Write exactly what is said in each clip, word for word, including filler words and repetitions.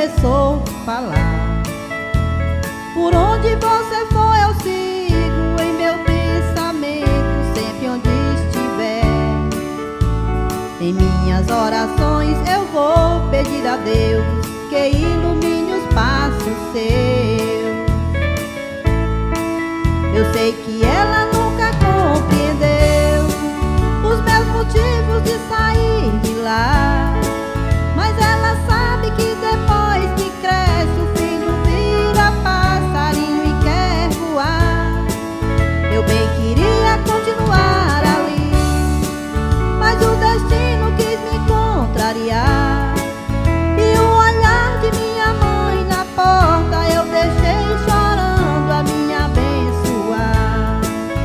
começou a falar: por onde você for eu sigo, em meu pensamento, sempre onde estiver. Em minhas orações eu vou pedir a Deus que ilumine os passos seus. Eu sei que ela nunca compreendeu os meus motivos de sair de lá, mas ela sabe que depois que cresce o filho vira passarinho e quer voar. Eu bem queria continuar ali, mas o destino quis me contrariar. E o olhar de minha mãe na porta eu deixei chorando a me abençoar.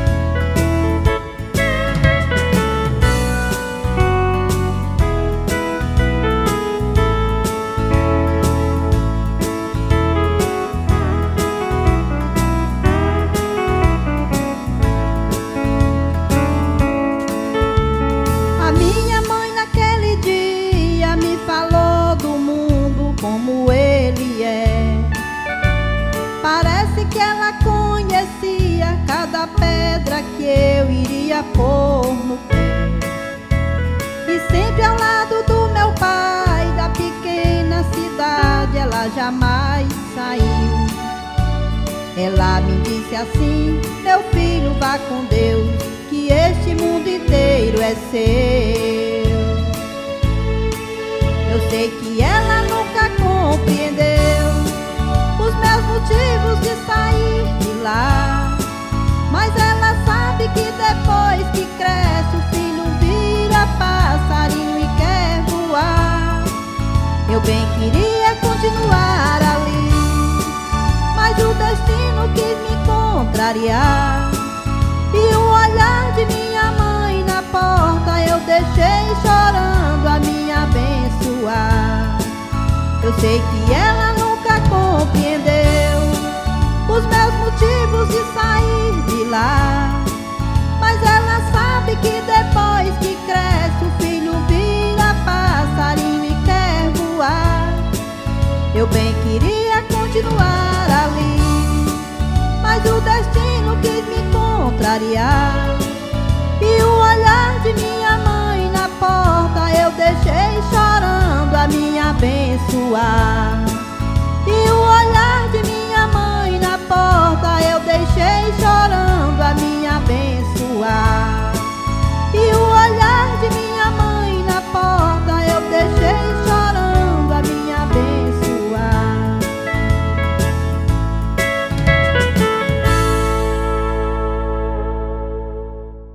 A minha mãe naquele dia me falou do mundo como ele é. Parece que ela conhecia cada pedra que eu iria pôr no pé. E sempre ao ldo do meu pai, da pequena cidade, ela jamais saiu. Ela me disse assim: meu filho, vá com Deus, que este mundo inteiro é seu. Eu sei que ela nunca compreendeu os meus motivos de sair de lá, mas ela sabe que depois que cresce o filho vira passarinho e quer voar. Eu bem queria continuar ali, mas o destino quis me contrariar. E o olhar de minha mãe na porta eu deixei chorando a me abençoar. Eu sei que ela nunca compreendeu os meus motivos de sair de lá, mas ela sabe que depois que cresce o filho vira passarinho e quer voar. Eu bem queria continuar ali, mas o destino quis me contrariar. E o olhar de minha mãe na porta eu deixei chorando a me abençoar.